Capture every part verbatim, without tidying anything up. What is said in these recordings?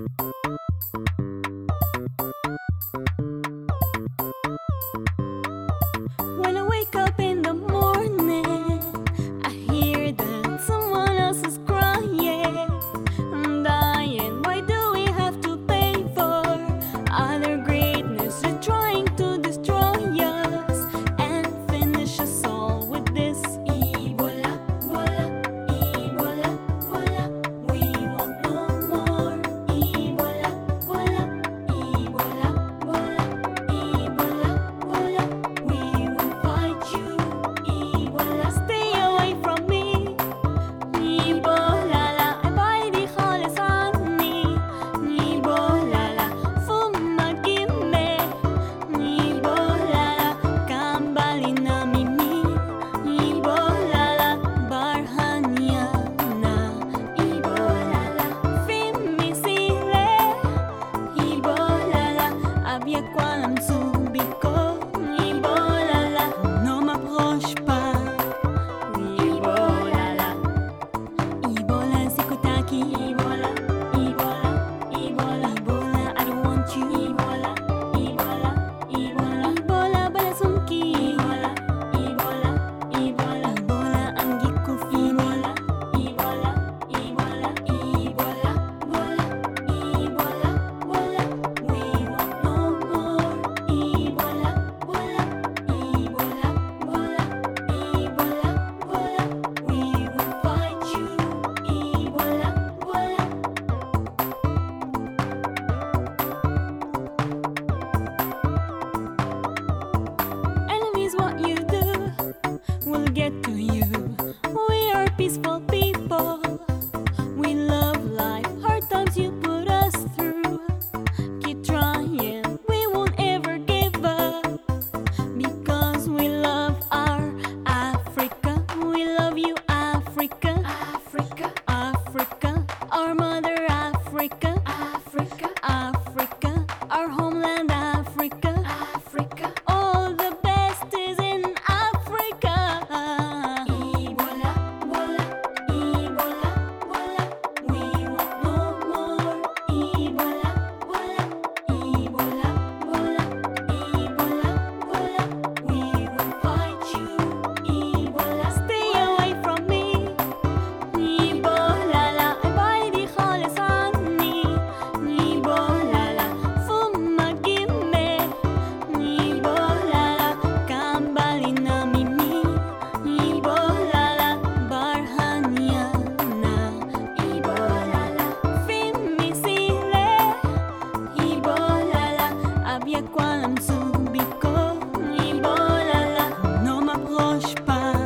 When I wake up in the morning, I hear that someone else is crying. I'm dying. Why do we have to pay for other greatness? They're trying to destroy us and finish us all with this. Ebola, bola, Ebola, bola. We want no more. Ebola, bola, Ebola, bola, Ebola, bola. We will fight you. Ebola, stay away from me. Ebola, la, ابعدي خالص عني. Ebola, la, fuma gimme. Ebola, la, kambali na mimi. Ebola, la, barhanya na. Ebola, la, fimmi sile. Ebola, la, abia qua l'amzubico. Ebola, la, non m'approche pas. Ebola, la, Ebola, sikutaki. Ebola, Ebola, Ebola, Ebola, I don't want you. Ebola, Ebola, Ebola, Ebola, balasungki. Ebola, Ebola, Ebola, Ebola, ang gikufi. Ebola, Ebola, Ebola, Ebola, bola, Ebola, bola. We want no more. Ebola, bola, Ebola, bola, Ebola, bola. We will fight you. Ebola, bola. Enemies, what you do will get to you. We are peaceful people. We love life. Hard times you put us through. Keep trying. We won't ever give up because we love our Africa. We love you, Africa. Africa. Africa. Our mother, Africa. Africa. Africa. Our homeland, Africa. Africa. All the best is in Africa. Ebola, bola, Ebola, bola. We want no more. Ebola, bola, Ebola, bola, Ebola, bola. We will fight you. Ebola, stay away from me. Ebola, la, ابعدي خالص عني. Ebola, la, fuma gimme. Ebola, la, kambali na mimi. Ebola, la, barhanya na. Ebola, la, fimmi sile. Ebola, la, abia qua l'amzubico. Ebola, la, non m'approche pas.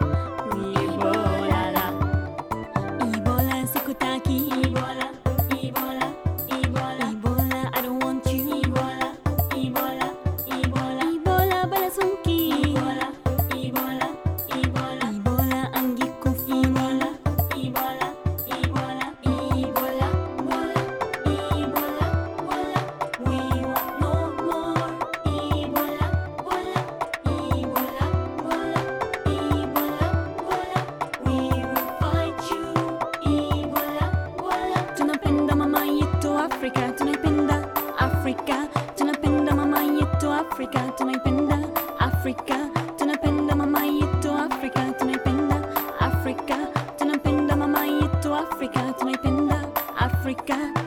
Ebola, la, Ebola, sikutaki. Ebola, Ebola, Ebola, Ebola, I don't want you. Ebola, Ebola, Ebola, Ebola, balasungki. Ebola, Ebola, Ebola, Ebola, ang gikufi. Ebola, Ebola, Ebola, Ebola, bola, Ebola, bola. We want no more. Ebola, bola, Ebola, bola, Ebola, bola. We will fight you. Ebola, bola. Tunapenda mama yetu Afrika, tunaipenda Afrika. Tunapenda mama yetu Afrika, tunaipenda Afrika. Tunapenda mama yetu Afrika, tunaipenda Afrika. Tunapenda mama yetu Afrika, tunaipenda Afrika.